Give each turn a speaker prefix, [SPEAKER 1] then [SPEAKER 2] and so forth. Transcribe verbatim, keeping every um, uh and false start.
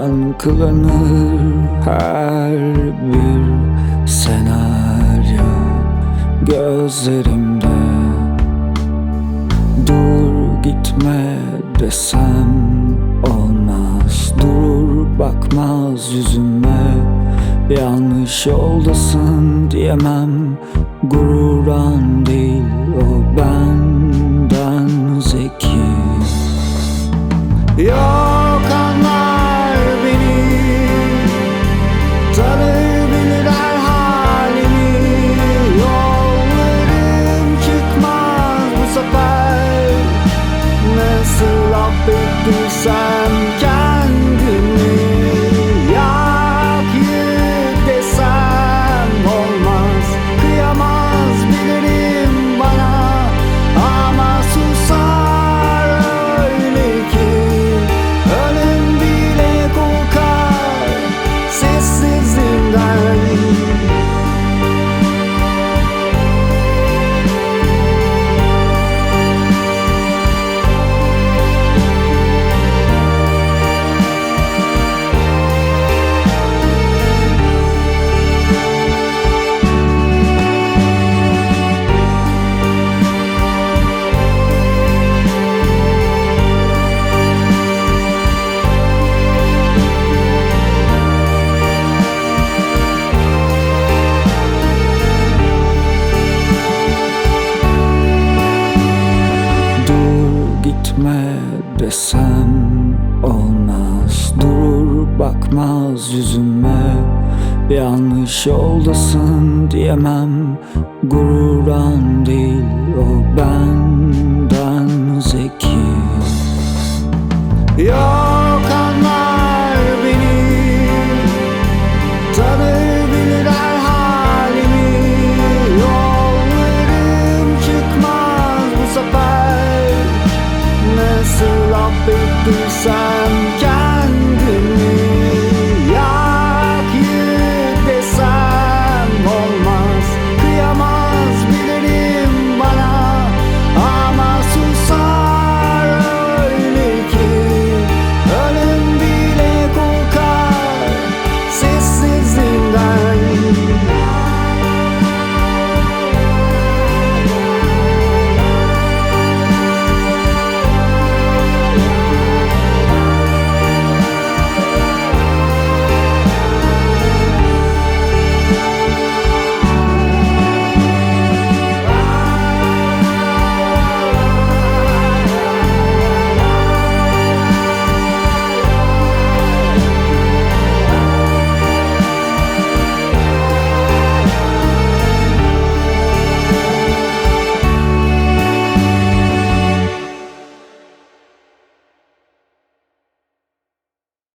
[SPEAKER 1] yankılanır her bir senaryo gözlerimde. Dur gitme desem olmaz, durur bakmaz yüzüme. Yanlış yoldasın diyemem, gururan değil o benden zeki. Yok anlar beni, tanır bilir her halimi. Yollarım çıkmaz bu sefer, nasıl affettiysem kendimi. Yak yık desem olmaz, kıyamaz bilirim bana, ama susar öyle ki ölüm bile korkar sessizliğimden. Gitme desem olmaz, durur bakmaz yüzüme. Yanlış yoldasın diyemem, gururan değil o benden zeki. Ya